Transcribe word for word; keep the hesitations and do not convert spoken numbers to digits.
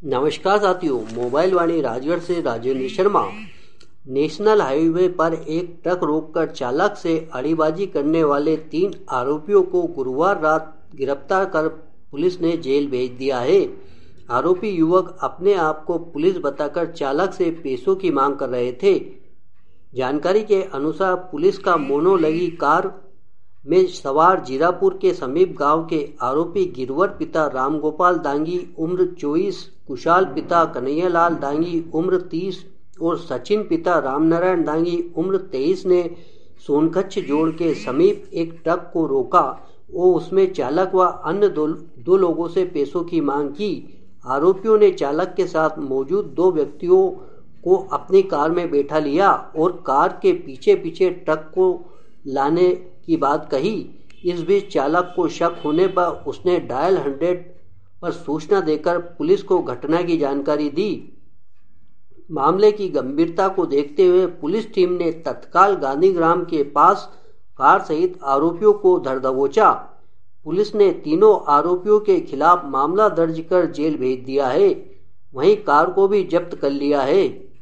नमस्कार साथियों, मोबाइल वाणी राजगढ़ से राजेंद्र शर्मा। नेशनल हाईवे पर एक ट्रक रोककर चालक से अड़ीबाजी करने वाले तीन आरोपियों को गुरुवार रात गिरफ्तार कर पुलिस ने जेल भेज दिया है। आरोपी युवक अपने आप को पुलिस बताकर चालक से पैसों की मांग कर रहे थे। जानकारी के अनुसार पुलिस का मोनो लगी कार में सवार जीरापुर के समीप गांव के आरोपी गिरवर पिता रामगोपाल दांगी उम्र चौबीस, कुशाल पिता कन्हैयालाल दांगी उम्र तीस और सचिन पिता रामनारायण दांगी उम्र तेईस ने सोनकच्छ जोड़ के समीप एक ट्रक को रोका और उसमें चालक व अन्य दो, दो लोगों से पैसों की मांग की। आरोपियों ने चालक के साथ मौजूद दो व्यक्तियों को अपनी कार में बैठा लिया और कार के पीछे पीछे ट्रक को लाने की बात कही। इस बीच चालक को शक होने पर उसने डायल हंड्रेड पर सूचना देकर पुलिस को घटना की जानकारी दी। मामले की गंभीरता को देखते हुए पुलिस टीम ने तत्काल गांधीग्राम के पास कार सहित आरोपियों को धर दबोचा। पुलिस ने तीनों आरोपियों के खिलाफ मामला दर्ज कर जेल भेज दिया है। वहीं कार को भी जब्त कर लिया है।